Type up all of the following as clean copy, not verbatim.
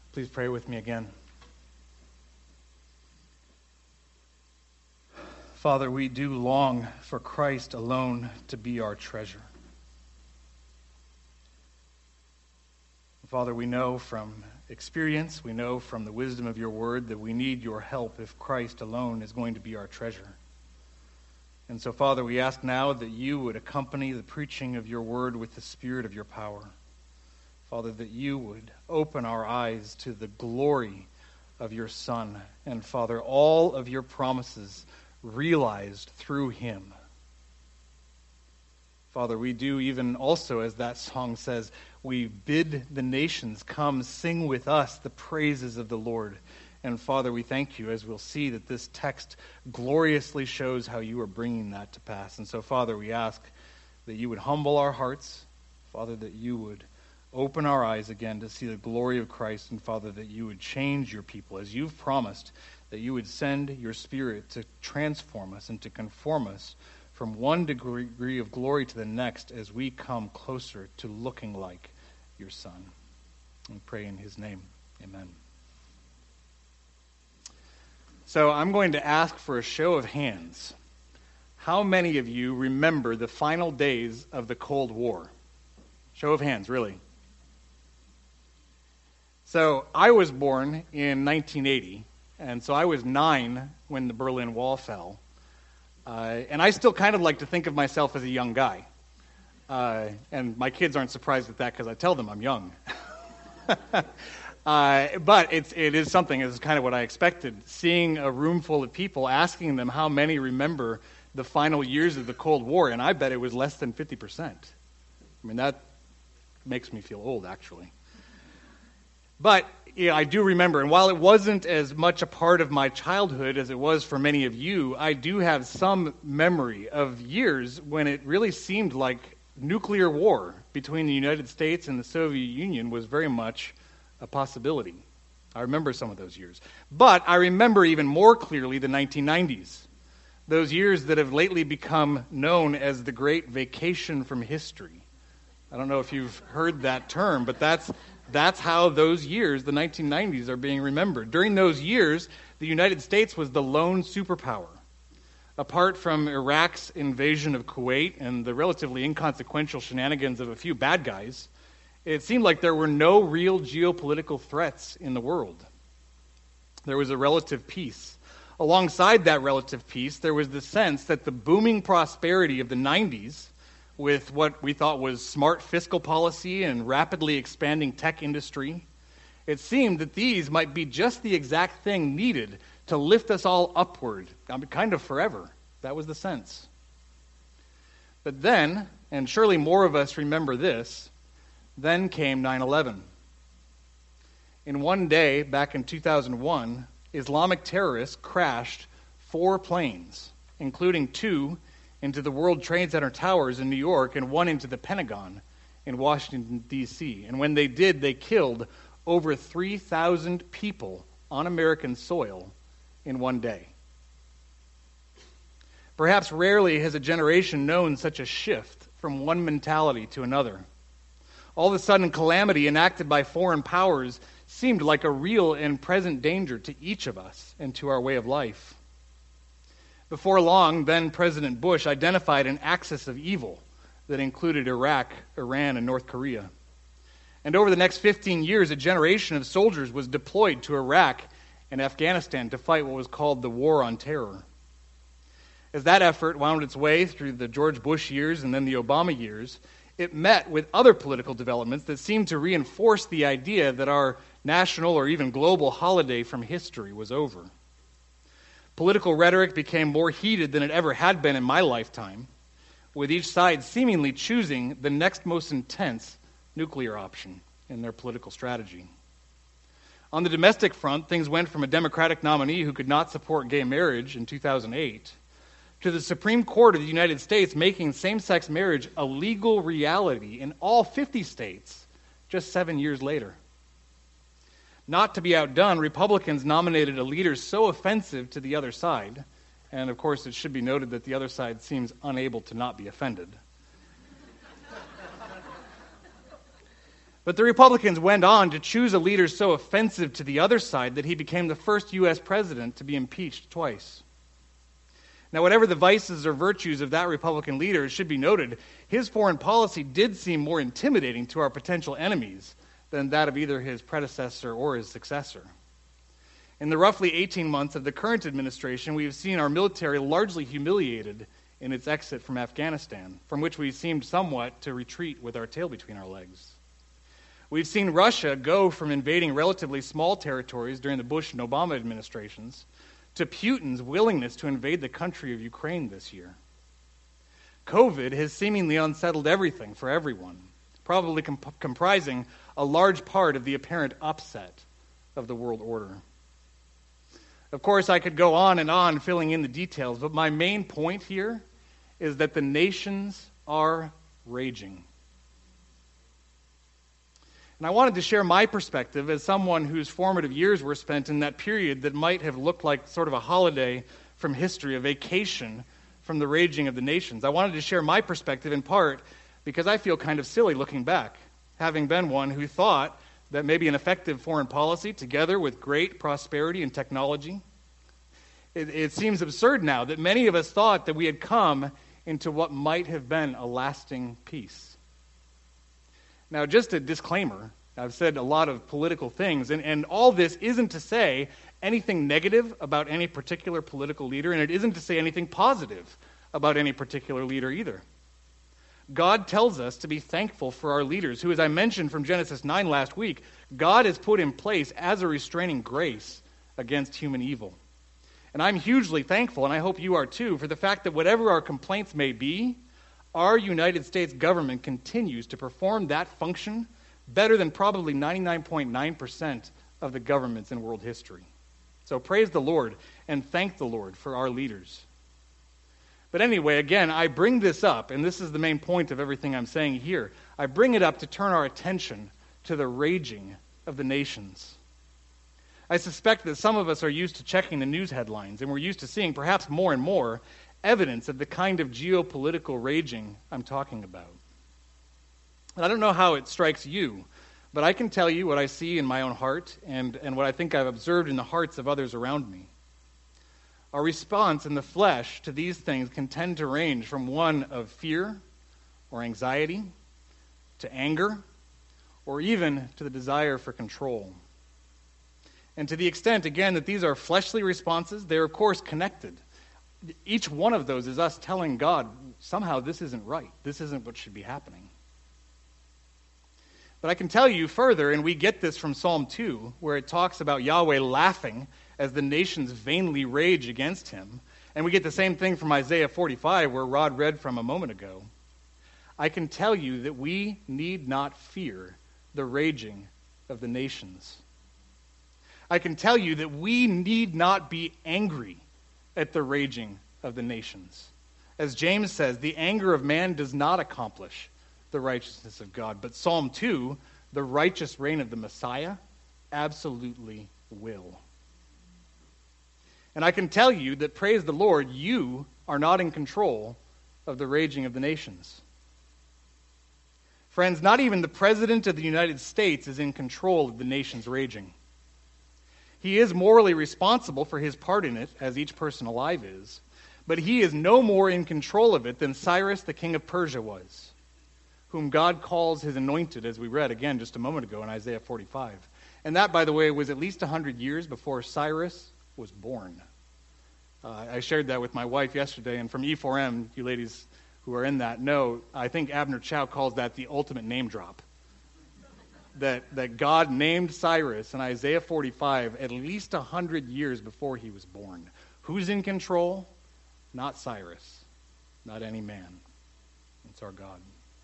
Please pray with me again. Father, we do long for Christ alone to be our treasure. Father, we know from experience, we know from the wisdom of your word that we need your help if Christ alone is going to be our treasure. And so, Father, we ask now that you would accompany the preaching of your word with the spirit of your power. Father, that you would open our eyes to the glory of your Son. And Father, all of your promises realized through him. Father, we do even also, as that song says, we bid the nations come sing with us the praises of the Lord. And Father, we thank you as we'll see that this text gloriously shows how you are bringing that to pass. And so, Father, we ask that you would humble our hearts. Father, that you would open our eyes again to see the glory of Christ. And Father, that you would change your people as you've promised, that you would send your Spirit to transform us and to conform us from one degree of glory to the next as we come closer to looking like your Son. We pray in his name. Amen. So I'm going to ask for a show of hands. How many of you remember the final days of the Cold War? Show of hands, really. So I was born in 1980, and so I was 9 when the Berlin Wall fell. And I still kind of like to think of myself as a young guy. And my kids aren't surprised at that because I tell them I'm young. But it is something, it's kind of what I expected. Seeing a room full of people, asking them how many remember the final years of the Cold War, and I bet it was less than 50%. I mean, that makes me feel old, actually. But yeah, I do remember, and while it wasn't as much a part of my childhood as it was for many of you, I do have some memory of years when it really seemed like nuclear war between the United States and the Soviet Union was very much a possibility. I remember some of those years. But I remember even more clearly the 1990s, those years that have lately become known as the Great Vacation from History. I don't know if you've heard that term, but that's how those years, the 1990s, are being remembered. During those years, the United States was the lone superpower. Apart from Iraq's invasion of Kuwait and the relatively inconsequential shenanigans of a few bad guys, it seemed like there were no real geopolitical threats in the world. There was a relative peace. Alongside that relative peace, there was the sense that the booming prosperity of the 90s, with what we thought was smart fiscal policy and rapidly expanding tech industry, it seemed that these might be just the exact thing needed to lift us all upward, kind of forever. That was the sense. But then, and surely more of us remember this, then came 9/11. In one day, back in 2001, Islamic terrorists crashed 4 planes, including 2 into the World Trade Center towers in New York and 1 into the Pentagon in Washington, D.C. And when they did, they killed over 3,000 people on American soil in one day. Perhaps rarely has a generation known such a shift from one mentality to another. All of a sudden, calamity enacted by foreign powers seemed like a real and present danger to each of us and to our way of life. Before long, then President Bush identified an axis of evil that included Iraq, Iran, and North Korea. And over the next 15 years, a generation of soldiers was deployed to Iraq and Afghanistan to fight what was called the War on Terror. As that effort wound its way through the George Bush years and then the Obama years, it met with other political developments that seemed to reinforce the idea that our national or even global holiday from history was over. Political rhetoric became more heated than it ever had been in my lifetime, with each side seemingly choosing the next most intense nuclear option in their political strategy. On the domestic front, things went from a Democratic nominee who could not support gay marriage in 2008 to the Supreme Court of the United States making same-sex marriage a legal reality in all 50 states just 7 years later. Not to be outdone, Republicans nominated a leader so offensive to the other side, and of course it should be noted that the other side seems unable to not be offended. But the Republicans went on to choose a leader so offensive to the other side that he became the first U.S. president to be impeached twice. Now, whatever the vices or virtues of that Republican leader, it should be noted, his foreign policy did seem more intimidating to our potential enemies than that of either his predecessor or his successor. In the roughly 18 months of the current administration, we have seen our military largely humiliated in its exit from Afghanistan, from which we seemed somewhat to retreat with our tail between our legs. We've seen Russia go from invading relatively small territories during the Bush and Obama administrations to Putin's willingness to invade the country of Ukraine this year. COVID has seemingly unsettled everything for everyone, probably comprising a large part of the apparent upset of the world order. Of course, I could go on and on filling in the details, but my main point here is that the nations are raging. And I wanted to share my perspective as someone whose formative years were spent in that period that might have looked like sort of a holiday from history, a vacation from the raging of the nations. I wanted to share my perspective in part because I feel kind of silly looking back, having been one who thought that maybe an effective foreign policy, together with great prosperity and technology, it seems absurd now that many of us thought that we had come into what might have been a lasting peace. Now, just a disclaimer, I've said a lot of political things, and all this isn't to say anything negative about any particular political leader, and it isn't to say anything positive about any particular leader either. God tells us to be thankful for our leaders, who, as I mentioned from Genesis 9 last week, God has put in place as a restraining grace against human evil. And I'm hugely thankful, and I hope you are too, for the fact that whatever our complaints may be, our United States government continues to perform that function better than probably 99.9% of the governments in world history. So praise the Lord and thank the Lord for our leaders. But anyway, again, I bring this up, and this is the main point of everything I'm saying here. I bring it up to turn our attention to the raging of the nations. I suspect that some of us are used to checking the news headlines, and we're used to seeing perhaps more and more evidence of the kind of geopolitical raging I'm talking about. And I don't know how it strikes you, but I can tell you what I see in my own heart and what I think I've observed in the hearts of others around me. Our response in the flesh to these things can tend to range from one of fear or anxiety to anger or even to the desire for control. And to the extent, again, that these are fleshly responses, they're of course connected. Each one of those is us telling God, somehow this isn't right. This isn't what should be happening. But I can tell you further, and we get this from Psalm 2, where it talks about Yahweh laughing as the nations vainly rage against him. And we get the same thing from Isaiah 45, where Rod read from a moment ago. I can tell you that we need not fear the raging of the nations. I can tell you that we need not be angry at the raging of the nations. As James says, the anger of man does not accomplish the righteousness of God. But Psalm 2, the righteous reign of the Messiah, absolutely will. And I can tell you that, praise the Lord, you are not in control of the raging of the nations. Friends, not even the President of the United States is in control of the nation's raging. He is morally responsible for his part in it, as each person alive is, but he is no more in control of it than Cyrus, the king of Persia, was, whom God calls his anointed, as we read again just a moment ago in Isaiah 45. And that, by the way, was at least 100 years before Cyrus was born. I shared that with my wife yesterday, and from E4M, you ladies who are in that know, I think Abner Chow calls that the ultimate name drop. That God named Cyrus in Isaiah 45 at least 100 years before he was born. Who's in control? Not Cyrus. Not any man. It's our God.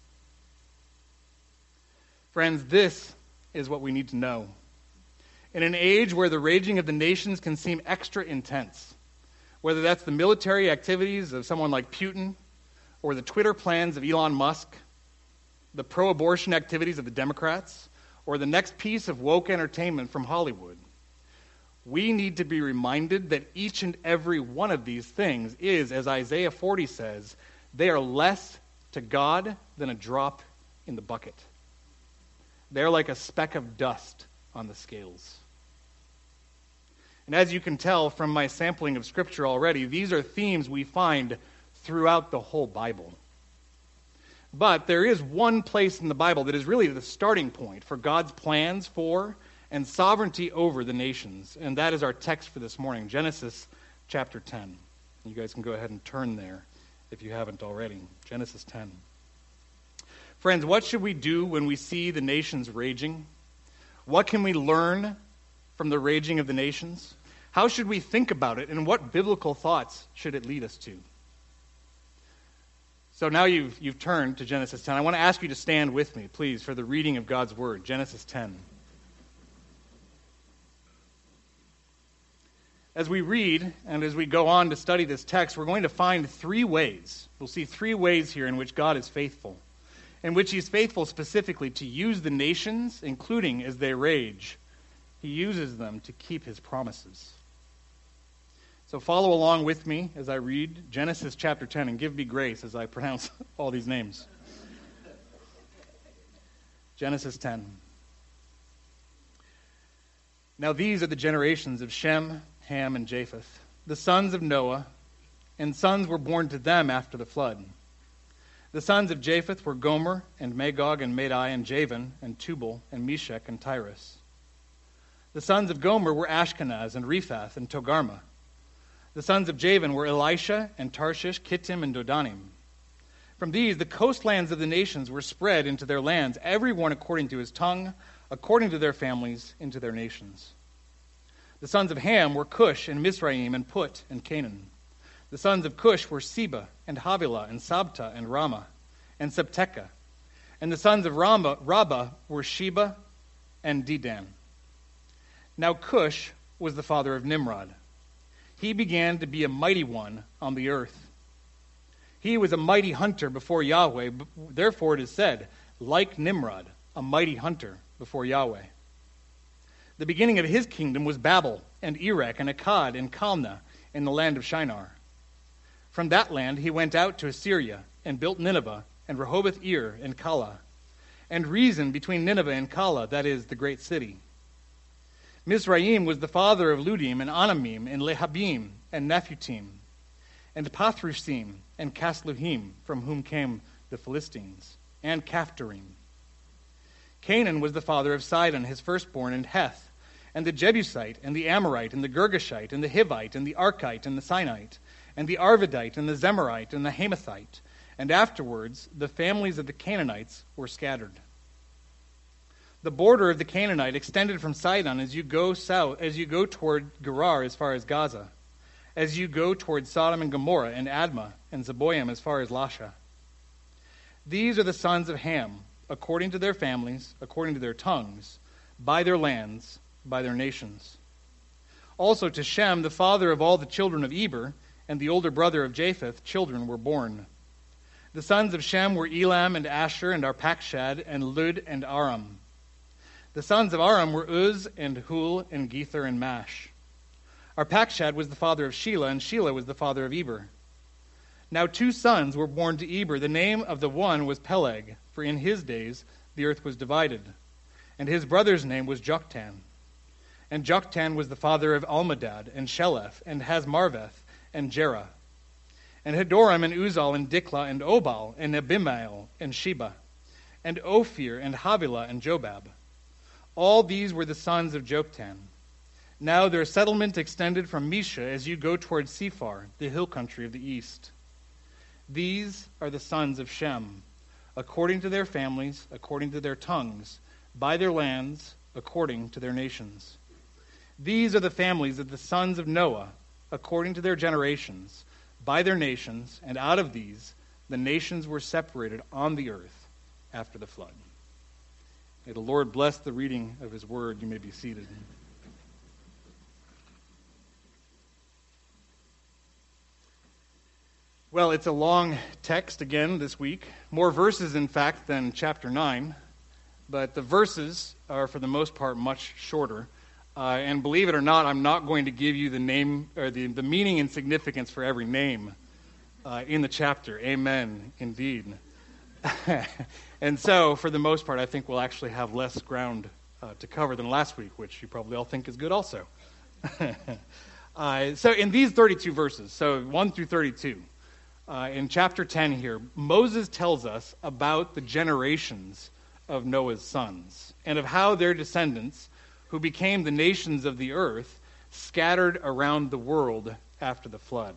Friends, this is what we need to know. In an age where the raging of the nations can seem extra intense, whether that's the military activities of someone like Putin, or the Twitter plans of Elon Musk, the pro-abortion activities of the Democrats, or the next piece of woke entertainment from Hollywood, we need to be reminded that each and every one of these things is, as Isaiah 40 says, they are less to God than a drop in the bucket. They're like a speck of dust on the scales. And as you can tell from my sampling of Scripture already, these are themes we find throughout the whole Bible. But there is one place in the Bible that is really the starting point for God's plans for and sovereignty over the nations. And that is our text for this morning, Genesis chapter 10. You guys can go ahead and turn there if you haven't already. Genesis 10. Friends, what should we do when we see the nations raging? What can we learn from the raging of the nations? How should we think about it, and what biblical thoughts should it lead us to? So now you've turned to Genesis 10. I want to ask you to stand with me, please, for the reading of God's Word. Genesis 10. As we read and as we go on to study this text, we're going to find three ways. We'll see three ways here in which God is faithful, in which he's faithful specifically to use the nations, including as they rage. He uses them to keep his promises. So follow along with me as I read Genesis chapter 10, and give me grace as I pronounce all these names. Genesis 10. Now these are the generations of Shem, Ham, and Japheth, the sons of Noah, and sons were born to them after the flood. The sons of Japheth were Gomer, and Magog, and Madai, and Javan, and Tubal, and Meshech, and Tyrus. The sons of Gomer were Ashkenaz, and Rephath, and Togarmah. The sons of Javan were Elisha, and Tarshish, Kittim, and Dodanim. From these, the coastlands of the nations were spread into their lands, every one according to his tongue, according to their families, into their nations. The sons of Ham were Cush, and Mizraim, and Put, and Canaan. The sons of Cush were Seba, and Havilah, and Sabta, and Ramah, and Sabteka. And the sons of Rabbah were Sheba, and Dedan. Now Cush was the father of Nimrod. He began to be a mighty one on the earth. He was a mighty hunter before Yahweh, therefore it is said, like Nimrod, a mighty hunter before Yahweh. The beginning of his kingdom was Babel, and Erech, and Akkad, and Calneh, in the land of Shinar. From that land he went out to Assyria, and built Nineveh, and Rehoboth-ir, and Calah, and reasoned between Nineveh and Calah, that is, the great city. Mizraim was the father of Ludim, and Anamim, and Lehabim, and Nephutim, and Pathrusim, and Casluhim, from whom came the Philistines, and Caphtorim. Canaan was the father of Sidon, his firstborn, and Heth, and the Jebusite, and the Amorite, and the Girgashite, and the Hivite, and the Arkite, and the Sinite, and the Arvadite, and the Zemarite, and the Hamathite. And afterwards the families of the Canaanites were scattered. The border of the Canaanite extended from Sidon as you go south, as you go toward Gerar as far as Gaza, as you go toward Sodom and Gomorrah, and Admah, and Zeboim as far as Lasha. These are the sons of Ham, according to their families, according to their tongues, by their lands, by their nations. Also to Shem, the father of all the children of Eber, and the older brother of Japheth, children were born. The sons of Shem were Elam, and Asher, and Arpachshad, and Lud, and Aram. The sons of Aram were Uz, and Hul, and Gether, and Mash. Arpachshad was the father of Shelah, and Shelah was the father of Eber. Now 2 sons were born to Eber. The name of the one was Peleg, for in his days the earth was divided. And his brother's name was Joktan. And Joktan was the father of Almadad, and Sheleph, and Hazmarveth, and Jerah. And Hadoram, and Uzal, and Diklah, and Obal, and Abimael, and Sheba, and Ophir, and Havilah, and Jobab. All these were the sons of Joktan. Now their settlement extended from Mesha as you go toward Sephar, the hill country of the east. These are the sons of Shem, according to their families, according to their tongues, by their lands, according to their nations. These are the families of the sons of Noah, according to their generations, by their nations, and out of these the nations were separated on the earth after the flood. May the Lord bless the reading of his word. You may be seated. Well, it's a long text again this week. More verses, in fact, than chapter 9. But the verses are, for the most part, much shorter. And believe it or not, I'm not going to give you the name or the meaning and significance for every name in the chapter. Amen, indeed. And so, for the most part, I think we'll actually have less ground to cover than last week, which you probably all think is good also. So in these 32 verses, so 1 through 32, in chapter 10 here, Moses tells us about the generations of Noah's sons and of how their descendants, who became the nations of the earth, scattered around the world after the flood.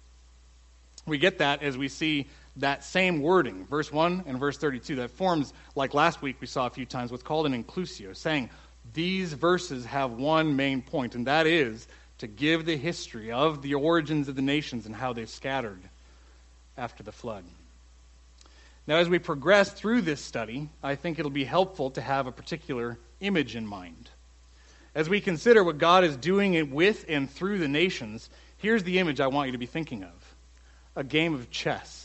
We get that as we see that same wording, verse 1 and verse 32, that forms, like last week we saw a few times, what's called an inclusio, saying these verses have one main point, and that is to give the history of the origins of the nations and how they scattered after the flood. Now, as we progress through this study, I think it'll be helpful to have a particular image in mind. As we consider what God is doing with and through the nations, here's the image I want you to be thinking of: a game of chess.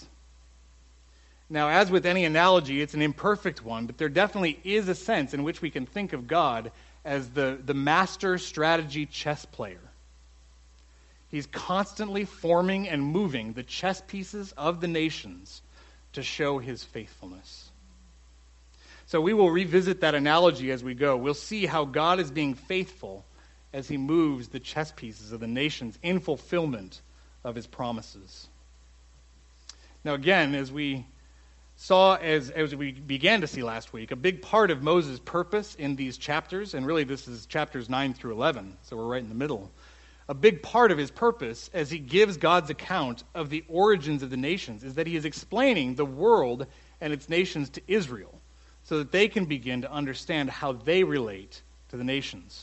Now, as with any analogy, it's an imperfect one, but there definitely is a sense in which we can think of God as the master strategy chess player. He's constantly forming and moving the chess pieces of the nations to show his faithfulness. So we will revisit that analogy as we go. We'll see how God is being faithful as he moves the chess pieces of the nations in fulfillment of his promises. Now again, as we saw, as we began to see last week, a big part of Moses' purpose in these chapters, and really this is chapters 9 through 11, so we're right in the middle. A big part of his purpose as he gives God's account of the origins of the nations is that he is explaining the world and its nations to Israel so that they can begin to understand how they relate to the nations.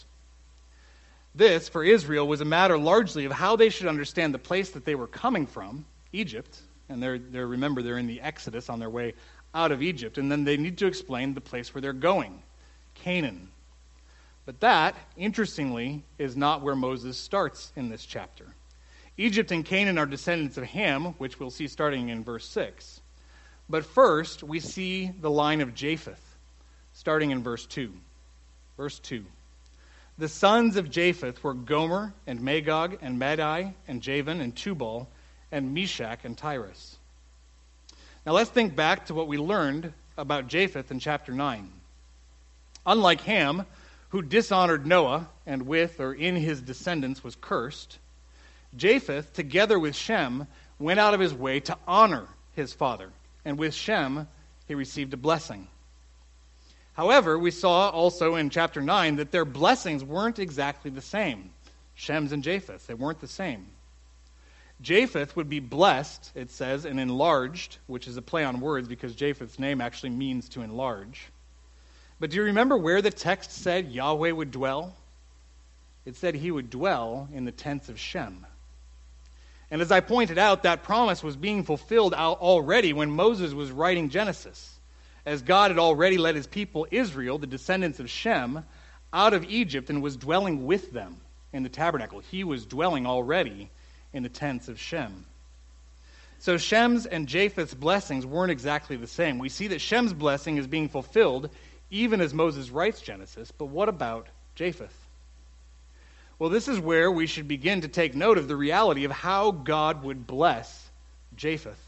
This, for Israel, was a matter largely of how they should understand the place that they were coming from, Egypt. And remember, they're in the Exodus on their way out of Egypt. And then they need to explain the place where they're going, Canaan. But that, interestingly, is not where Moses starts in this chapter. Egypt and Canaan are descendants of Ham, which we'll see starting in verse 6. But first, we see the line of Japheth, starting in verse 2. Verse 2. The sons of Japheth were Gomer and Magog and Madai and Javan and Tubal and Meshach and Tyrus. Now let's think back to what we learned about Japheth in chapter 9. Unlike Ham, who dishonored Noah and with or in his descendants was cursed, Japheth, together with Shem, went out of his way to honor his father, and with Shem he received a blessing. However, we saw also in chapter 9 that their blessings weren't exactly the same. Shem's and Japheth's, they weren't the same. Japheth would be blessed, it says, and enlarged, which is a play on words because Japheth's name actually means to enlarge. But do you remember where the text said Yahweh would dwell? It said he would dwell in the tents of Shem. And as I pointed out, that promise was being fulfilled already when Moses was writing Genesis, as God had already led his people Israel, the descendants of Shem, out of Egypt and was dwelling with them in the tabernacle. He was dwelling already in the tents of Shem. So Shem's and Japheth's blessings weren't exactly the same. We see that Shem's blessing is being fulfilled even as Moses writes Genesis, but what about Japheth? Well, this is where we should begin to take note of the reality of how God would bless Japheth.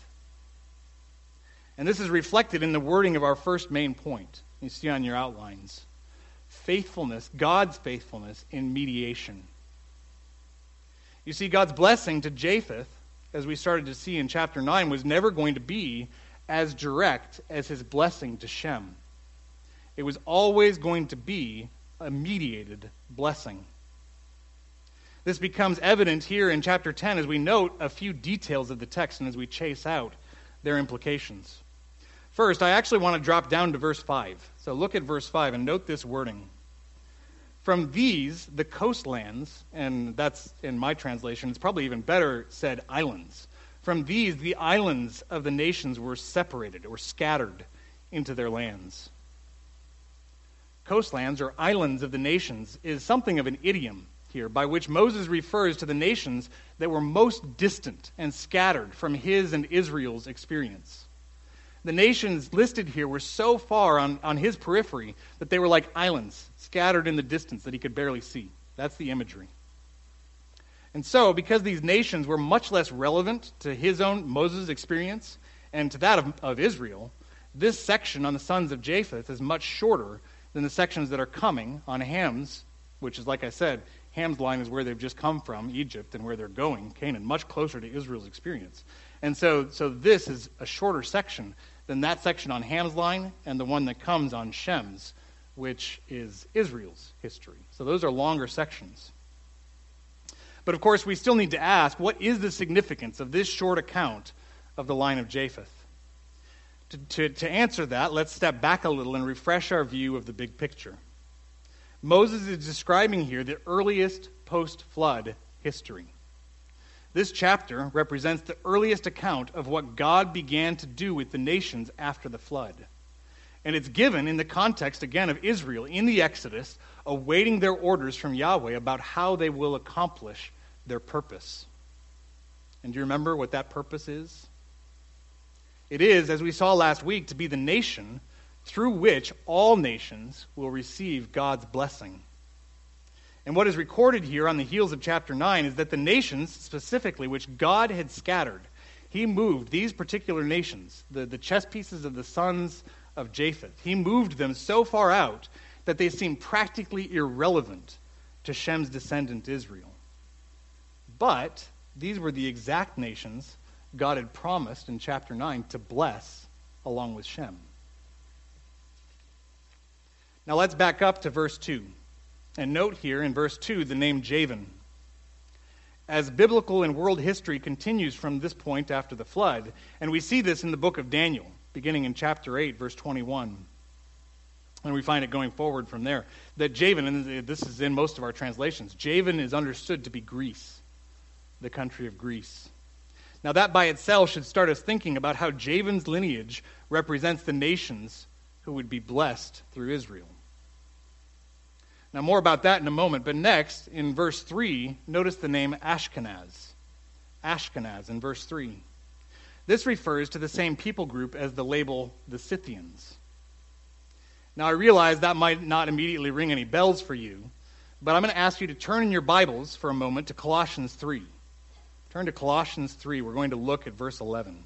And this is reflected in the wording of our first main point. You see on your outlines. Faithfulness, God's faithfulness in mediation. You see, God's blessing to Japheth, as we started to see in chapter 9, was never going to be as direct as his blessing to Shem. It was always going to be a mediated blessing. This becomes evident here in chapter 10 as we note a few details of the text and as we chase out their implications. First, I actually want to drop down to verse 5. So look at verse 5 and note this wording. From these, the coastlands, and that's in my translation, it's probably even better said islands. From these, the islands of the nations were separated or scattered into their lands. Coastlands, or islands of the nations, is something of an idiom here by which Moses refers to the nations that were most distant and scattered from his and Israel's experience. The nations listed here were so far on his periphery that they were like islands scattered in the distance that he could barely see. That's the imagery. And so, because these nations were much less relevant to his own Moses' experience and to that of Israel, this section on the sons of Japheth is much shorter than the sections that are coming on Ham's, which is, like I said, Ham's line is where they've just come from, Egypt, and where they're going, Canaan, much closer to Israel's experience. And so this is a shorter section than that section on Ham's line and the one that comes on Shem's, which is Israel's history. So those are longer sections. But of course, we still need to ask, what is the significance of this short account of the line of Japheth? To answer that, let's step back a little and refresh our view of the big picture. Moses is describing here the earliest post-flood history. This chapter represents the earliest account of what God began to do with the nations after the flood. And it's given in the context, again, of Israel in the Exodus, awaiting their orders from Yahweh about how they will accomplish their purpose. And do you remember what that purpose is? It is, as we saw last week, to be the nation through which all nations will receive God's blessing. And what is recorded here on the heels of chapter 9 is that the nations, specifically, which God had scattered, he moved these particular nations, the chess pieces of the sons of Japheth, he moved them so far out that they seem practically irrelevant to Shem's descendant Israel. But these were the exact nations God had promised in chapter 9 to bless along with Shem. Now let's back up to verse 2. And note here in verse 2 the name Javan. As biblical and world history continues from this point after the flood, and we see this in the book of Daniel, beginning in chapter 8, verse 21. And we find it going forward from there, that Javan, and this is in most of our translations, Javan is understood to be Greece, the country of Greece. Now that by itself should start us thinking about how Javan's lineage represents the nations who would be blessed through Israel. Now more about that in a moment, but next, in verse 3, notice the name Ashkenaz. Ashkenaz in verse 3. This refers to the same people group as the label the Scythians. Now I realize that might not immediately ring any bells for you, but I'm going to ask you to turn in your Bibles for a moment to Colossians 3. Turn to Colossians 3. We're going to look at verse 11.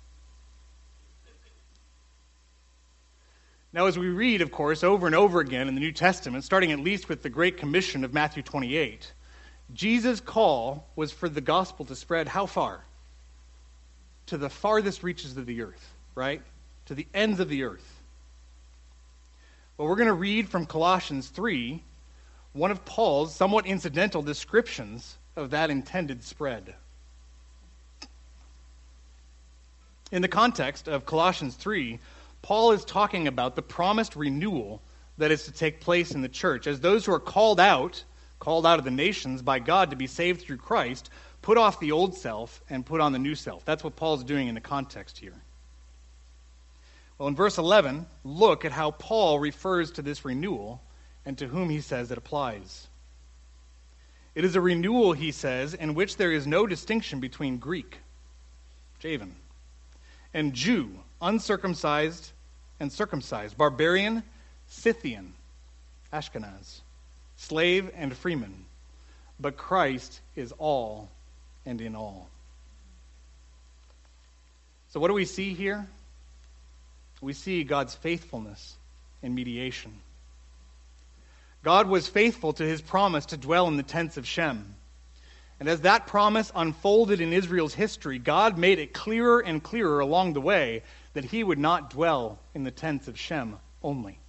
Now, as we read, of course, over and over again in the New Testament, starting at least with the Great Commission of Matthew 28, Jesus' call was for the gospel to spread how far? To the farthest reaches of the earth, right? To the ends of the earth. Well, we're going to read from Colossians 3, one of Paul's somewhat incidental descriptions of that intended spread. In the context of Colossians 3, Paul is talking about the promised renewal that is to take place in the church, as those who are called out of the nations by God to be saved through Christ, put off the old self and put on the new self. That's what Paul's doing in the context here. Well, in verse 11, look at how Paul refers to this renewal and to whom he says it applies. It is a renewal, he says, in which there is no distinction between Greek, Javan, and Jew, uncircumcised and circumcised, barbarian, Scythian, Ashkenaz, slave and freeman, but Christ is all and in all. So what do we see here? We see God's faithfulness in mediation. God was faithful to his promise to dwell in the tents of Shem. And as that promise unfolded in Israel's history, God made it clearer and clearer along the way that he would not dwell in the tents of Shem only.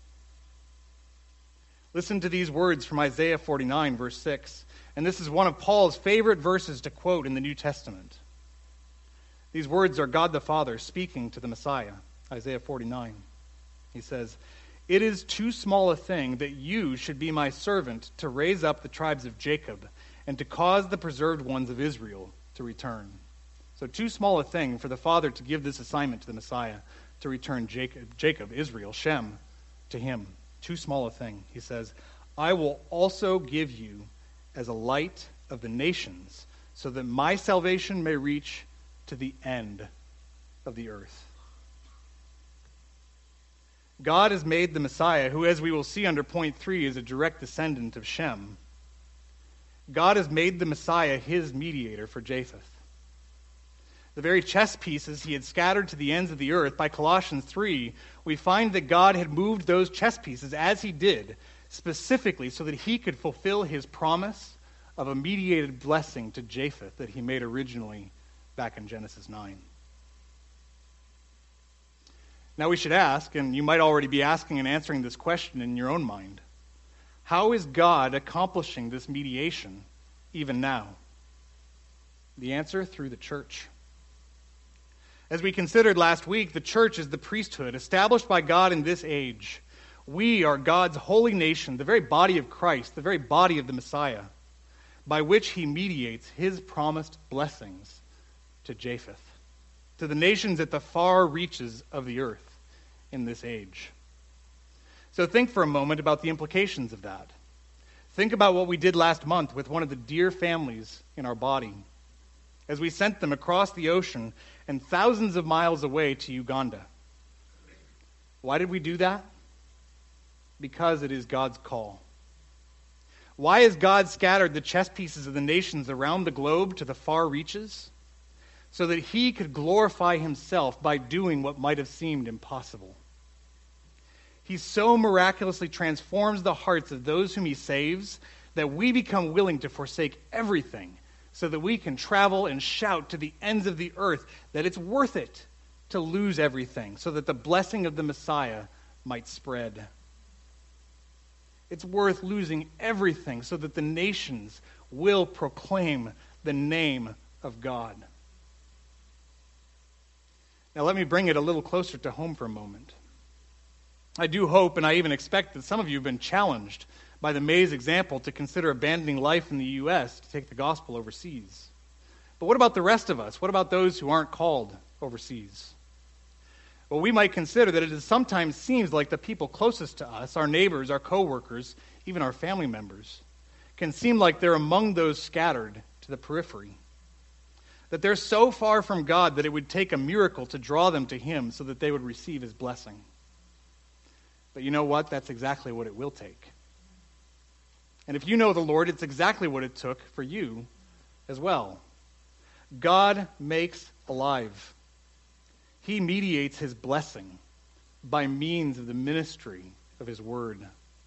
Listen to these words from Isaiah 49, verse 6. And this is one of Paul's favorite verses to quote in the New Testament. These words are God the Father speaking to the Messiah. Isaiah 49. He says, "It is too small a thing that you should be my servant to raise up the tribes of Jacob and to cause the preserved ones of Israel to return." So too small a thing for the Father to give this assignment to the Messiah, to return Jacob, Israel, Shem, to him. Too small a thing. He says, "I will also give you as a light of the nations, so that my salvation may reach to the end of the earth." God has made the Messiah, who, as we will see under point 3, is a direct descendant of Shem. God has made the Messiah his mediator for Japheth. the very chess pieces he had scattered to the ends of the earth, by Colossians 3, we find that God had moved those chess pieces as he did, specifically so that he could fulfill his promise of a mediated blessing to Japheth that he made originally back in Genesis 9. Now we should ask, and you might already be asking and answering this question in your own mind, how is God accomplishing this mediation even now? The answer, through the church. As we considered last week, the church is the priesthood established by God in this age. We are God's holy nation, the very body of Christ, the very body of the Messiah, by which he mediates his promised blessings to Japheth, to the nations at the far reaches of the earth in this age. So think for a moment about the implications of that. Think about what we did last month with one of the dear families in our body, as we sent them across the ocean and thousands of miles away to Uganda. Why did we do that? Because it is God's call. Why has God scattered the chess pieces of the nations around the globe to the far reaches? So that he could glorify himself by doing what might have seemed impossible. He so miraculously transforms the hearts of those whom he saves that we become willing to forsake everything so that we can travel and shout to the ends of the earth that it's worth it to lose everything so that the blessing of the Messiah might spread. It's worth losing everything so that the nations will proclaim the name of God. Now let me bring it a little closer to home for a moment. I do hope, and I even expect, that some of you have been challenged by the Mays example to consider abandoning life in the U.S. to take the gospel overseas. But what about the rest of us? What about those who aren't called overseas? Well, we might consider that it sometimes seems like the people closest to us, our neighbors, our co-workers, even our family members, can seem like they're among those scattered to the periphery. That they're so far from God that it would take a miracle to draw them to him so that they would receive his blessing. But you know what? That's exactly what it will take. And if you know the Lord, it's exactly what it took for you as well. God makes alive. He mediates his blessing by means of the ministry of his word.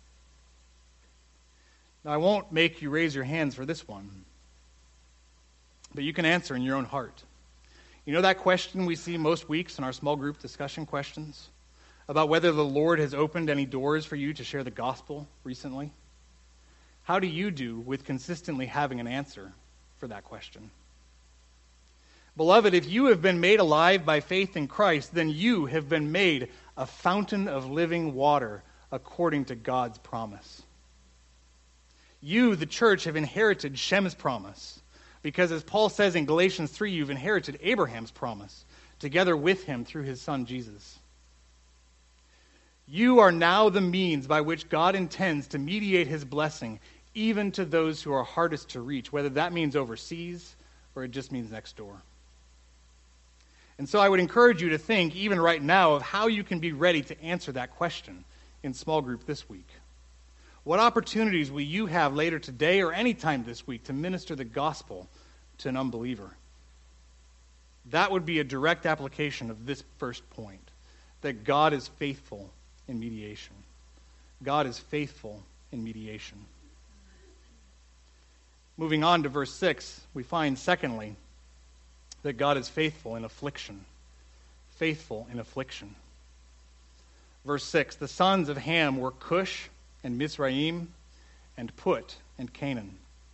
Now, I won't make you raise your hands for this one, but you can answer in your own heart. You know that question we see most weeks in our small group discussion questions about whether the Lord has opened any doors for you to share the gospel recently? How do you do with consistently having an answer for that question? Beloved, if you have been made alive by faith in Christ, then you have been made a fountain of living water according to God's promise. You, the church, have inherited Shem's promise, because as Paul says in Galatians 3, you've inherited Abraham's promise, together with him through his son Jesus. You are now the means by which God intends to mediate his blessing even to those who are hardest to reach, whether that means overseas or it just means next door. And so I would encourage you to think, even right now, of how you can be ready to answer that question in small group this week. What opportunities will you have later today or any time this week to minister the gospel to an unbeliever? That would be a direct application of this first point, that God is faithful in mediation. God is faithful in mediation. Moving on to verse 6, we find, secondly, that God is faithful in affliction. Faithful in affliction. Verse 6, the sons of Ham were Cush and Mizraim and Put and Canaan.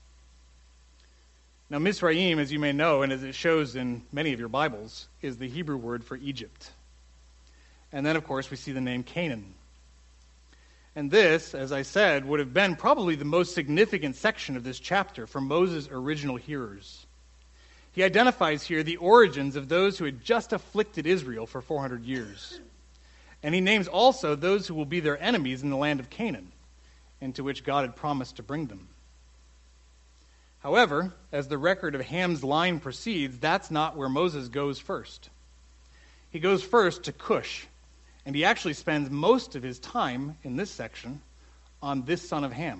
Now Mizraim, as you may know, and as it shows in many of your Bibles, is the Hebrew word for Egypt. And then, of course, we see the name Canaan. And this, as I said, would have been probably the most significant section of this chapter for Moses' original hearers. He identifies here the origins of those who had just afflicted Israel for 400 years. And he names also those who will be their enemies in the land of Canaan, into which God had promised to bring them. However, as the record of Ham's line proceeds, that's not where Moses goes first. He goes first to Cush, and he actually spends most of his time in this section on this son of Ham.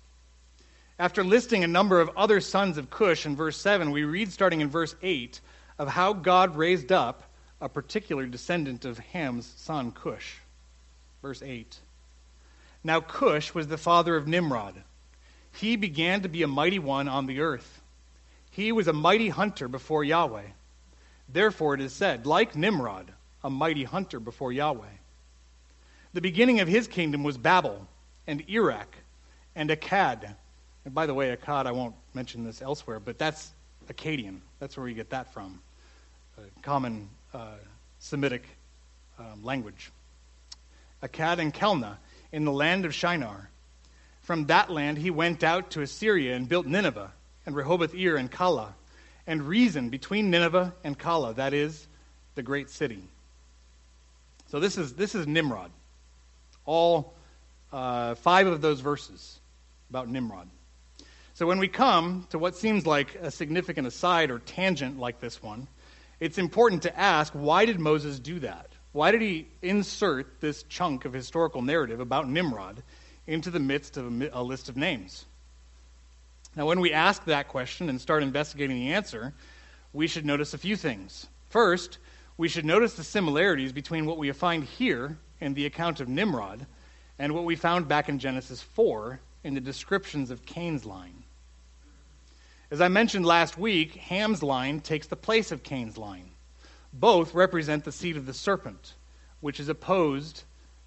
After listing a number of other sons of Cush in verse 7, we read starting in verse 8 of how God raised up a particular descendant of Ham's son, Cush. Verse 8. Now Cush was the father of Nimrod. He began to be a mighty one on the earth. He was a mighty hunter before Yahweh. Therefore it is said, like Nimrod, a mighty hunter before Yahweh. The beginning of his kingdom was Babel, and Erech, and Akkad. And by the way, Akkad, I won't mention this elsewhere, but that's Akkadian. That's where we get that from. A common Semitic language. Akkad and Kelna in the land of Shinar. From that land he went out to Assyria and built Nineveh, and Rehoboth-ir and Calah, and Rezin between Nineveh and Calah, that is, the great city. So this is Nimrod. All 5 of those verses about Nimrod. So when we come to what seems like a significant aside or tangent like this one, it's important to ask, why did Moses do that? Why did he insert this chunk of historical narrative about Nimrod into the midst of a list of names? Now, when we ask that question and start investigating the answer, we should notice a few things. First, we should notice the similarities between what we find here in the account of Nimrod and what we found back in Genesis 4 in the descriptions of Cain's line. As I mentioned last week, Ham's line takes the place of Cain's line. Both represent the seed of the serpent, which is opposed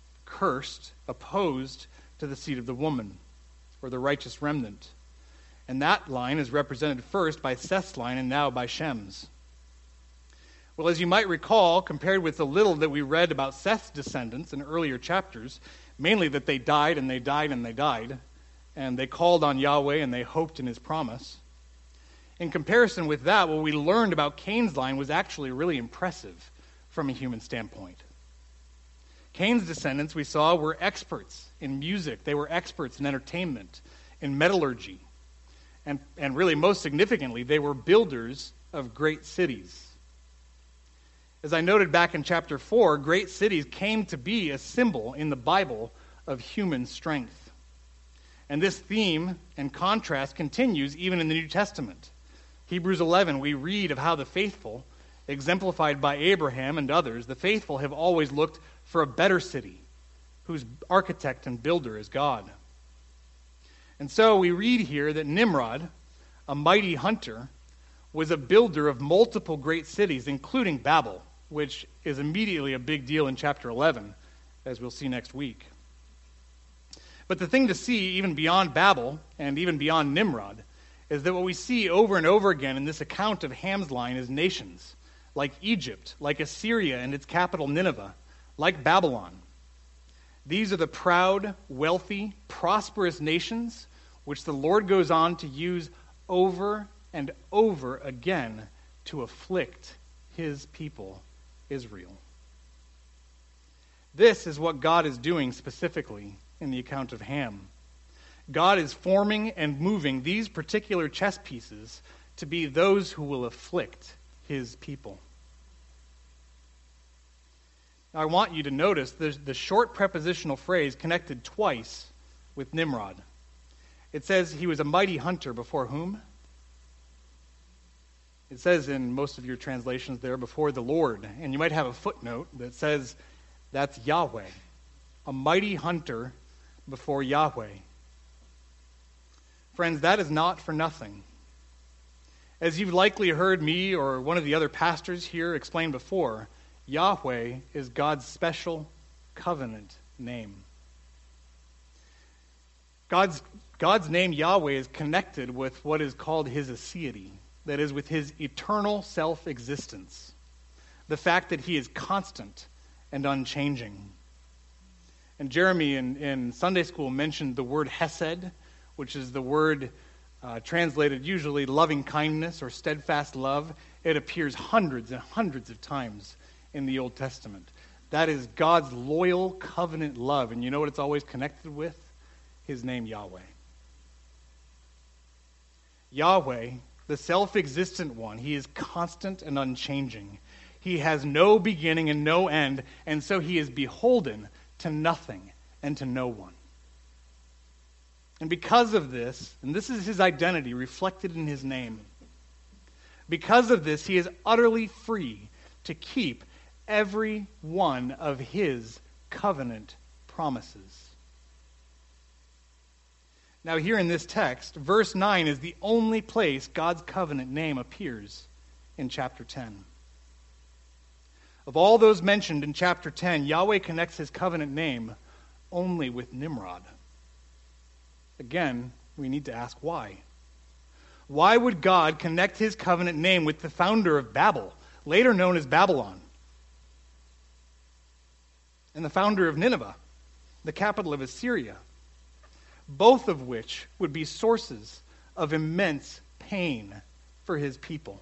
to the seed of the woman, or the righteous remnant. And that line is represented first by Seth's line and now by Shem's. Well, as you might recall, compared with the little that we read about Seth's descendants in earlier chapters, mainly that they died and they died and they died, and they called on Yahweh and they hoped in his promise. In comparison with that, what we learned about Cain's line was actually really impressive from a human standpoint. Cain's descendants, we saw, were experts in music. They were experts in entertainment, in metallurgy. And really, most significantly, they were builders of great cities. As I noted back in chapter 4, great cities came to be a symbol in the Bible of human strength. And this theme and contrast continues even in the New Testament. Hebrews 11, we read of how the faithful, exemplified by Abraham and others, the faithful have always looked for a better city, whose architect and builder is God. And so we read here that Nimrod, a mighty hunter, was a builder of multiple great cities, including Babel, which is immediately a big deal in chapter 11, as we'll see next week. But the thing to see, even beyond Babel and even beyond Nimrod, is that what we see over and over again in this account of Ham's line is nations, like Egypt, like Assyria and its capital Nineveh, like Babylon. These are the proud, wealthy, prosperous nations which the Lord goes on to use over and over again to afflict his people, Israel. This is what God is doing specifically in the account of Ham. God is forming and moving these particular chess pieces to be those who will afflict his people. Now, I want you to notice the short prepositional phrase connected twice with Nimrod. It says he was a mighty hunter before whom? It says in most of your translations there, before the Lord. And you might have a footnote that says that's Yahweh. A mighty hunter before Yahweh. Friends, that is not for nothing. As you've likely heard me or one of the other pastors here explain before, Yahweh is God's special covenant name. God's name Yahweh is connected with what is called his aseity, that is, with his eternal self-existence. The fact that he is constant and unchanging. And Jeremy in Sunday school mentioned the word hesed, which is the word translated usually loving kindness or steadfast love. It appears hundreds and hundreds of times in the Old Testament. That is God's loyal covenant love. And you know what it's always connected with? His name, Yahweh. Yahweh, the self-existent one, he is constant and unchanging. He has no beginning and no end, and so he is beholden to nothing and to no one. And because of this, and this is his identity reflected in his name, Because of this, he is utterly free to keep every one of his covenant promises. Now, here in this text, verse 9 is the only place God's covenant name appears in chapter 10. Of all those mentioned in chapter 10, Yahweh connects his covenant name only with Nimrod. Again, we need to ask why. Why would God connect his covenant name with the founder of Babel, later known as Babylon, and the founder of Nineveh, the capital of Assyria, both of which would be sources of immense pain for his people?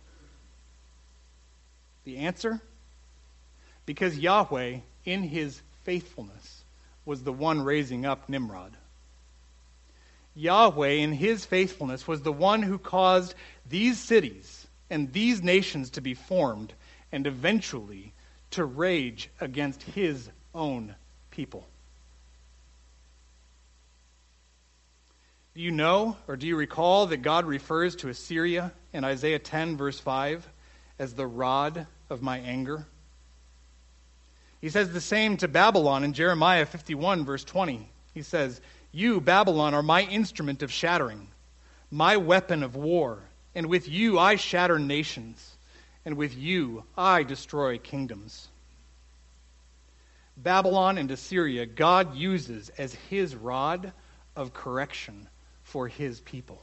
The answer? Because Yahweh, in his faithfulness, was the one raising up Nimrod. Yahweh, in his faithfulness, was the one who caused these cities and these nations to be formed and eventually to rage against his own people. Do you know, or do you recall, that God refers to Assyria in Isaiah 10, verse 5, as the rod of my anger? He says the same to Babylon in Jeremiah 51, verse 20. He says, "You, Babylon, are my instrument of shattering, my weapon of war, and with you I shatter nations, and with you I destroy kingdoms." Babylon and Assyria, God uses as his rod of correction for his people.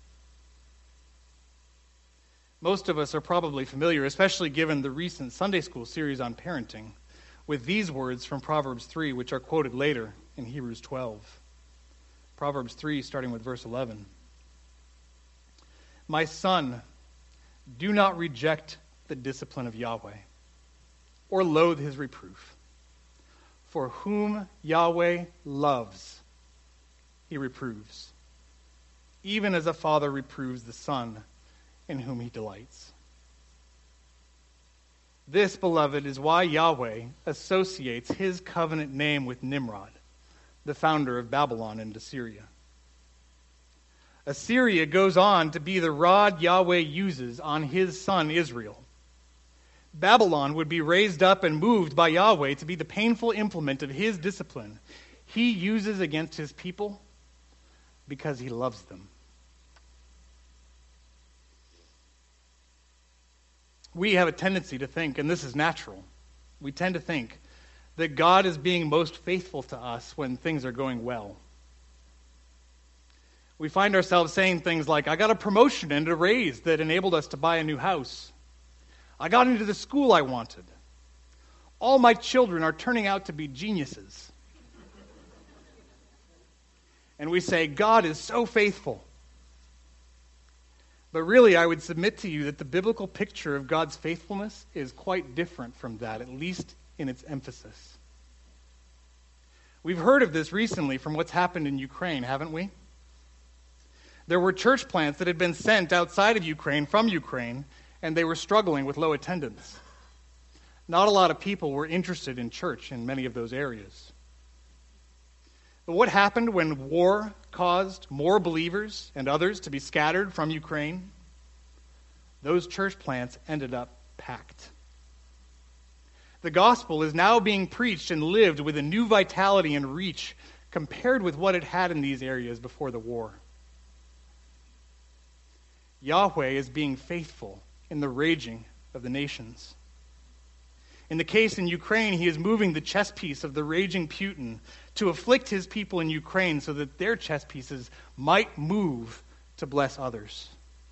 Most of us are probably familiar, especially given the recent Sunday school series on parenting, with these words from Proverbs 3, which are quoted later in Hebrews 12. Proverbs 3, starting with verse 11. "My son, do not reject the discipline of Yahweh, or loathe his reproof. For whom Yahweh loves, he reproves, even as a father reproves the son in whom he delights." This, beloved, is why Yahweh associates his covenant name with Nimrod, the founder of Babylon and Assyria. Assyria goes on to be the rod Yahweh uses on his son Israel. Babylon would be raised up and moved by Yahweh to be the painful implement of his discipline he uses against his people because he loves them. We have a tendency to think, and this is natural, we tend to think that God is being most faithful to us when things are going well. We find ourselves saying things like, "I got a promotion and a raise that enabled us to buy a new house. I got into the school I wanted. All my children are turning out to be geniuses." And we say, God is so faithful. But really, I would submit to you that the biblical picture of God's faithfulness is quite different from that, at least in its emphasis. We've heard of this recently from what's happened in Ukraine, haven't we? There were church plants that had been sent outside of Ukraine, from Ukraine, and they were struggling with low attendance. Not a lot of people were interested in church in many of those areas. But what happened when war caused more believers and others to be scattered from Ukraine? Those church plants ended up packed. The gospel is now being preached and lived with a new vitality and reach compared with what it had in these areas before the war. Yahweh is being faithful in the raging of the nations. In the case in Ukraine, he is moving the chess piece of the raging Putin to afflict his people in Ukraine so that their chess pieces might move to bless others.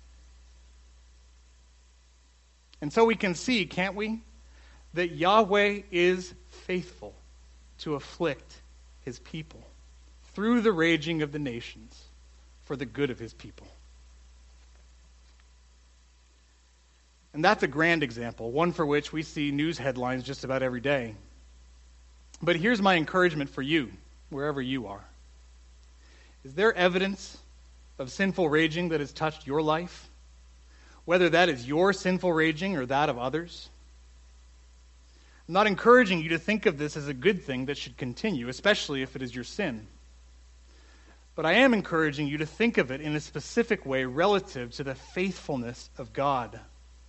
And so we can see, can't we, that Yahweh is faithful to afflict his people through the raging of the nations for the good of his people. And that's a grand example, one for which we see news headlines just about every day. But here's my encouragement for you, wherever you are. Is there evidence of sinful raging that has touched your life? Whether that is your sinful raging or that of others? I'm not encouraging you to think of this as a good thing that should continue, especially if it is your sin. But I am encouraging you to think of it in a specific way relative to the faithfulness of God.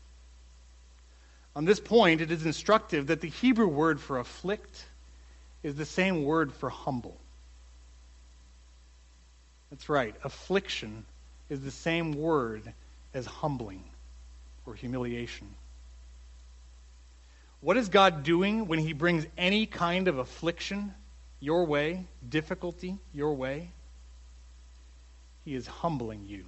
On this point, it is instructive that the Hebrew word for afflict is the same word for humble. That's right. Affliction is the same word as humbling or humiliation. What is God doing when he brings any kind of affliction your way, difficulty your way? He is humbling you.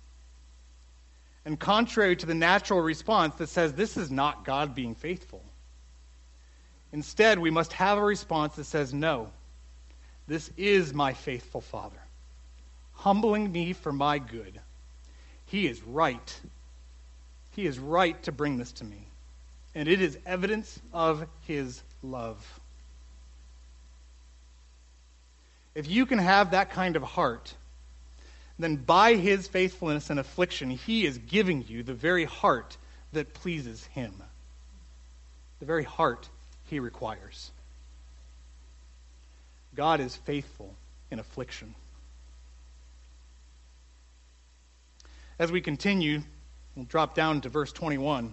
And contrary to the natural response that says this is not God being faithful, instead we must have a response that says, no, this is my faithful Father, humbling me for my good. He is right. He is right to bring this to me. And it is evidence of his love. If you can have that kind of heart, then by his faithfulness and affliction, he is giving you the very heart that pleases him. The very heart he requires. God is faithful in affliction. As we continue, we'll drop down to verse 21.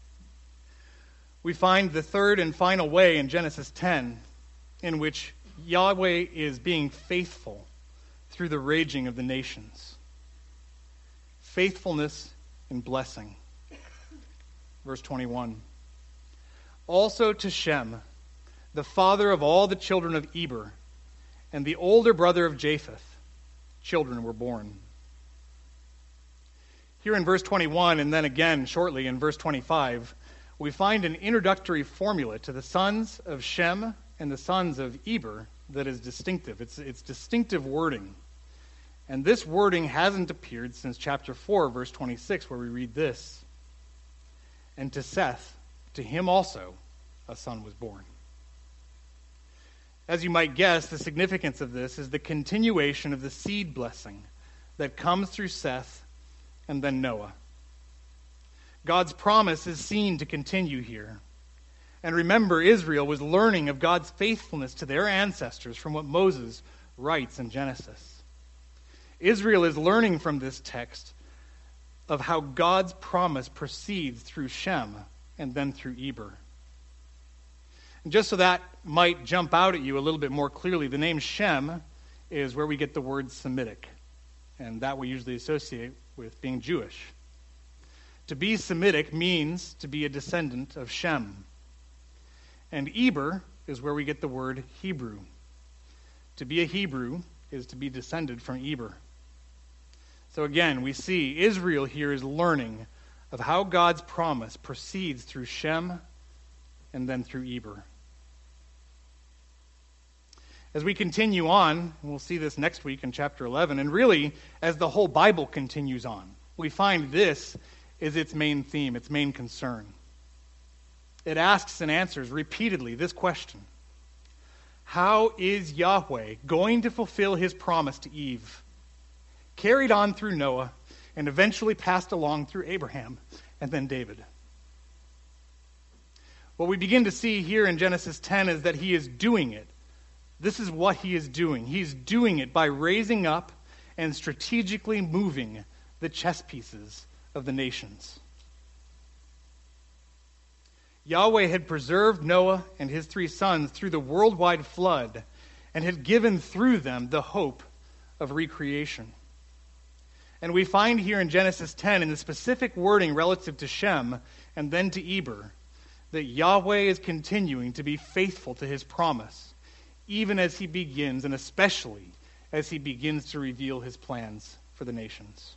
We find the third and final way in Genesis 10 in which Yahweh is being faithful through the raging of the nations. Faithfulness in blessing. Verse 21. Also to Shem, the father of all the children of Eber, and the older brother of Japheth, children were born. Here in verse 21, and then again shortly in verse 25, we find an introductory formula to the sons of Shem and the sons of Eber that is distinctive. It's distinctive wording. And this wording hasn't appeared since chapter 4, verse 26, where we read this. And to Seth, to him also, a son was born. As you might guess, the significance of this is the continuation of the seed blessing that comes through Seth and then Noah. God's promise is seen to continue here. And remember, Israel was learning of God's faithfulness to their ancestors from what Moses writes in Genesis. Israel is learning from this text of how God's promise proceeds through Shem and then through Eber. And just so that might jump out at you a little bit more clearly, the name Shem is where we get the word Semitic. And that we usually associate with being Jewish. To be Semitic means to be a descendant of Shem. And Eber is where we get the word Hebrew. To be a Hebrew is to be descended from Eber. So again, we see Israel here is learning of how God's promise proceeds through Shem and then through Eber. As we continue on, and we'll see this next week in chapter 11, and really as the whole Bible continues on, we find this is its main theme, its main concern. It asks and answers repeatedly this question: how is Yahweh going to fulfill his promise to Eve, carried on through Noah and eventually passed along through Abraham and then David? What we begin to see here in Genesis 10 is that he is doing it. This is what he is doing. He's doing it by raising up and strategically moving the chess pieces of the nations. Yahweh had preserved Noah and his 3 sons through the worldwide flood and had given through them the hope of recreation. And we find here in Genesis 10, in the specific wording relative to Shem and then to Eber, that Yahweh is continuing to be faithful to his promise, even as he begins, and especially as he begins to reveal his plans for the nations.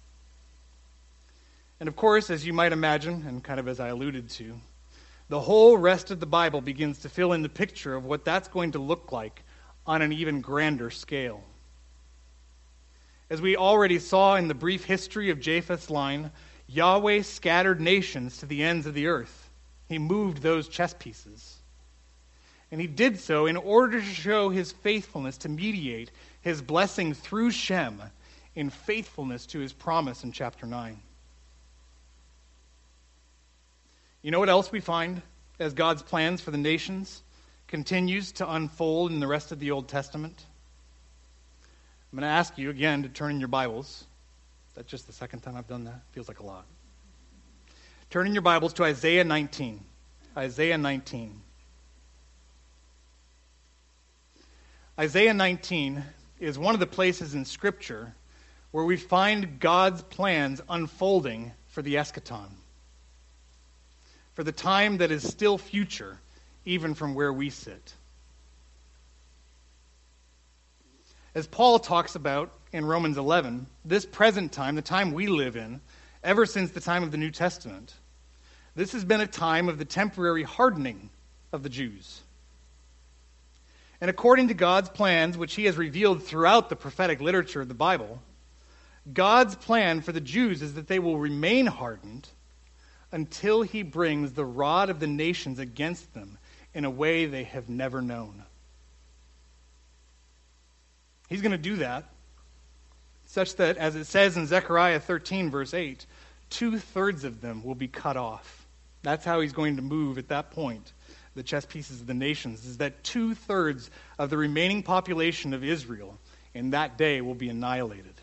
And of course, as you might imagine, and kind of as I alluded to, the whole rest of the Bible begins to fill in the picture of what that's going to look like on an even grander scale. As we already saw in the brief history of Japheth's line, Yahweh scattered nations to the ends of the earth. He moved those chess pieces. And he did so in order to show his faithfulness to mediate his blessing through Shem in faithfulness to his promise in chapter 9. You know what else we find as God's plans for the nations continues to unfold in the rest of the Old Testament? I'm going to ask you again to turn in your Bibles. That's just the second time I've done that. Feels like a lot. Turn in your Bibles to Isaiah 19. Isaiah 19. Isaiah 19 is one of the places in Scripture where we find God's plans unfolding for the eschaton, for the time that is still future, even from where we sit. As Paul talks about in Romans 11, this present time, the time we live in, ever since the time of the New Testament, this has been a time of the temporary hardening of the Jews. And according to God's plans, which he has revealed throughout the prophetic literature of the Bible, God's plan for the Jews is that they will remain hardened until he brings the rod of the nations against them in a way they have never known. He's going to do that such that, as it says in Zechariah 13, verse 8, 2/3 of them will be cut off. That's how he's going to move at that point, the chess pieces of the nations, is that 2/3 of the remaining population of Israel in that day will be annihilated.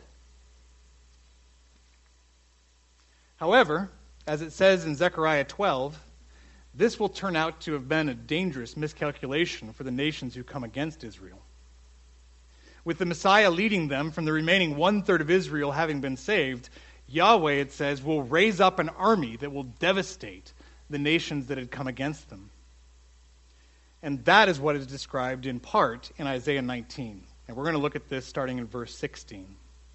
However, as it says in Zechariah 12, this will turn out to have been a dangerous miscalculation for the nations who come against Israel. With the Messiah leading them from the remaining 1/3 of Israel having been saved, Yahweh, it says, will raise up an army that will devastate the nations that had come against them. And that is what is described in part in Isaiah 19. And we're going to look at this starting in verse 16.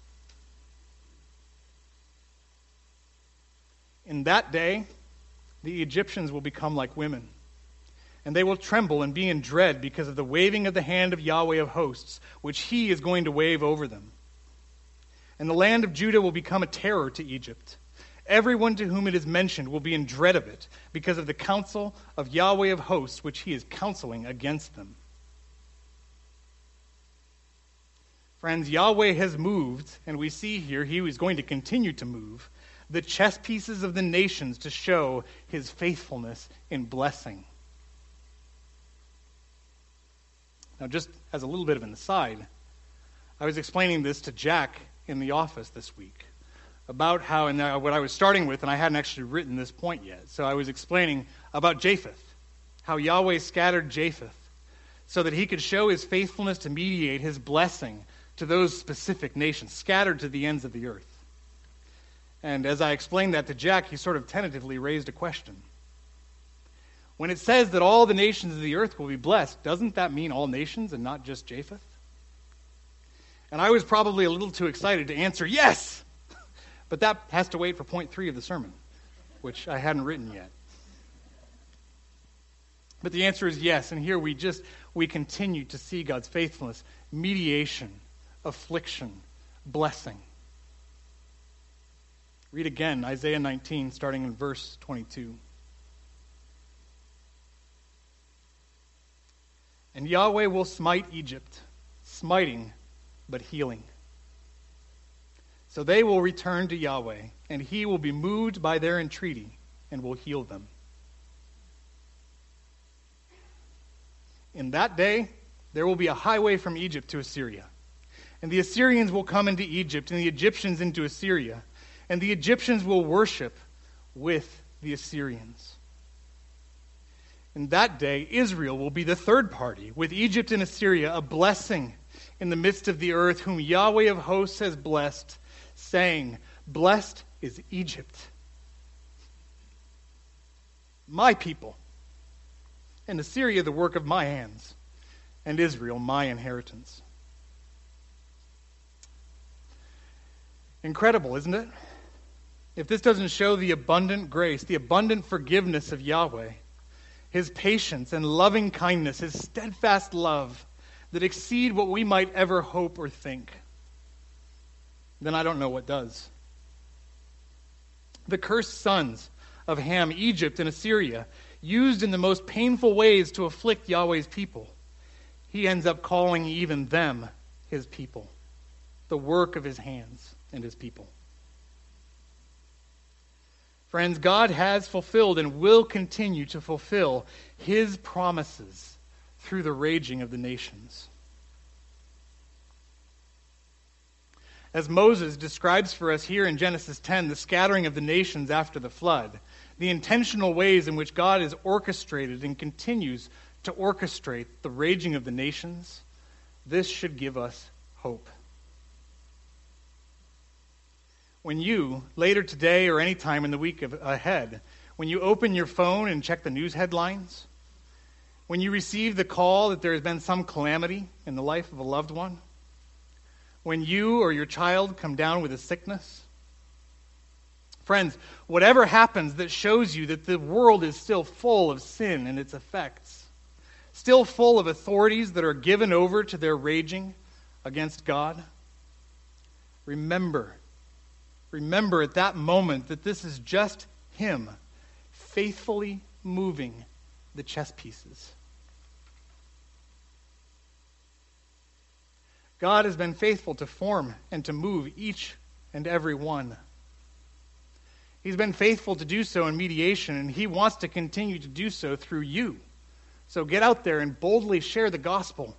In that day, the Egyptians will become like women, and they will tremble and be in dread because of the waving of the hand of Yahweh of hosts, which he is going to wave over them. And the land of Judah will become a terror to Egypt. Everyone to whom it is mentioned will be in dread of it because of the counsel of Yahweh of hosts, which he is counseling against them. Friends, Yahweh has moved, and we see here he is going to continue to move, the chess pieces of the nations to show his faithfulness in blessing. Now, just as a little bit of an aside, I was explaining this to Jack in the office this week about how, and what I was starting with, and I hadn't actually written this point yet, so I was explaining about Japheth, how Yahweh scattered Japheth so that he could show his faithfulness to mediate his blessing to those specific nations, scattered to the ends of the earth. And as I explained that to Jack, he sort of tentatively raised a question. When it says that all the nations of the earth will be blessed, doesn't that mean all nations and not just Japheth? And I was probably a little too excited to answer yes, but that has to wait for point 3 of the sermon, which I hadn't written yet. But the answer is yes, and here we continue to see God's faithfulness, mediation, affliction, blessing. Read again Isaiah 19, starting in verse 22. And Yahweh will smite Egypt, smiting but healing. So they will return to Yahweh, and he will be moved by their entreaty and will heal them. In that day, there will be a highway from Egypt to Assyria. And the Assyrians will come into Egypt, and the Egyptians into Assyria. And the Egyptians will worship with the Assyrians. In that day, Israel will be the third party, with Egypt and Assyria a blessing in the midst of the earth, whom Yahweh of hosts has blessed, saying, "Blessed is Egypt, my people, and Assyria the work of my hands, and Israel my inheritance." Incredible, isn't it? If this doesn't show the abundant grace, the abundant forgiveness of Yahweh, his patience and loving kindness, his steadfast love that exceed what we might ever hope or think, then I don't know what does. The cursed sons of Ham, Egypt and Assyria, used in the most painful ways to afflict Yahweh's people, he ends up calling even them his people, the work of his hands and his people. Friends, God has fulfilled and will continue to fulfill his promises through the raging of the nations. As Moses describes for us here in Genesis 10, the scattering of the nations after the flood, the intentional ways in which God has orchestrated and continues to orchestrate the raging of the nations, this should give us hope. When you, later today or any time in the week ahead, when you open your phone and check the news headlines, when you receive the call that there has been some calamity in the life of a loved one, when you or your child come down with a sickness, friends, whatever happens that shows you that the world is still full of sin and its effects, still full of authorities that are given over to their raging against God, remember at that moment that this is just Him faithfully moving the chess pieces. God has been faithful to form and to move each and every one. He's been faithful to do so in mediation, and He wants to continue to do so through you. So get out there and boldly share the gospel.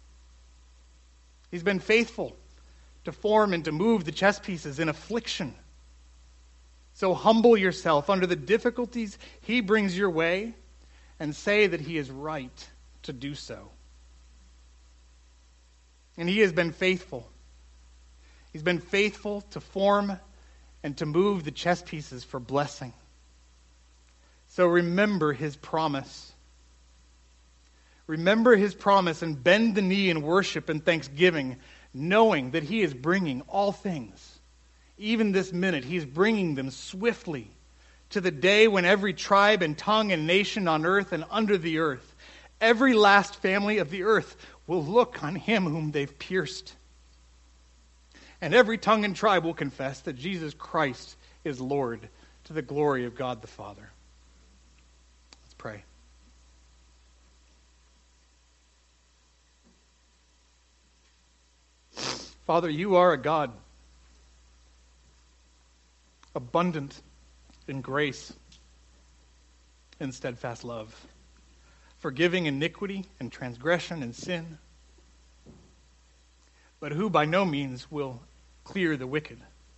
He's been faithful to form and to move the chess pieces in affliction. So humble yourself under the difficulties He brings your way and say that He is right to do so. And He has been faithful. He's been faithful to form and to move the chess pieces for blessing. So remember His promise. Remember His promise and bend the knee in worship and thanksgiving, knowing that He is bringing all things. Even this minute, He's bringing them swiftly to the day when every tribe and tongue and nation on earth and under the earth, every last family of the earth will look on Him whom they've pierced. And every tongue and tribe will confess that Jesus Christ is Lord, to the glory of God the Father. Let's pray. Father, You are a God abundant in grace and steadfast love, forgiving iniquity and transgression and sin, but who by no means will clear the wicked.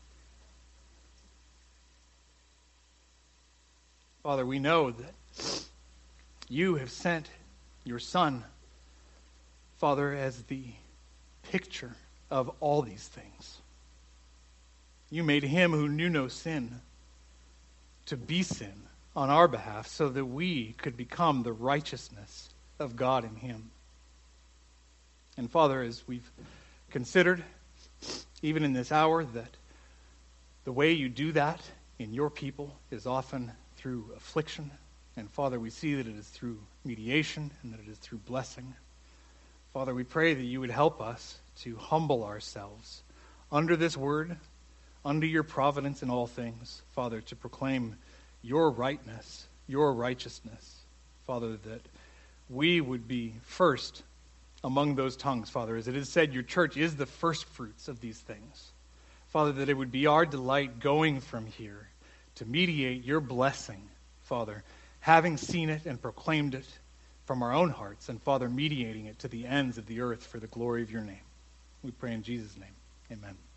Father, we know that You have sent Your Son, Father, as the picture of all these things. You made Him who knew no sin to be sin on our behalf so that we could become the righteousness of God in Him. And Father, as we've considered, even in this hour, that the way You do that in Your people is often through affliction. And Father, we see that it is through mediation and that it is through blessing. Father, we pray that You would help us to humble ourselves under this word, under Your providence in all things, Father, to proclaim Your rightness, Your righteousness, Father, that we would be first among those tongues, Father. As it is said, Your church is the first fruits of these things. Father, that it would be our delight going from here to mediate Your blessing, Father, having seen it and proclaimed it from our own hearts, and Father, mediating it to the ends of the earth for the glory of Your name. We pray in Jesus' name. Amen.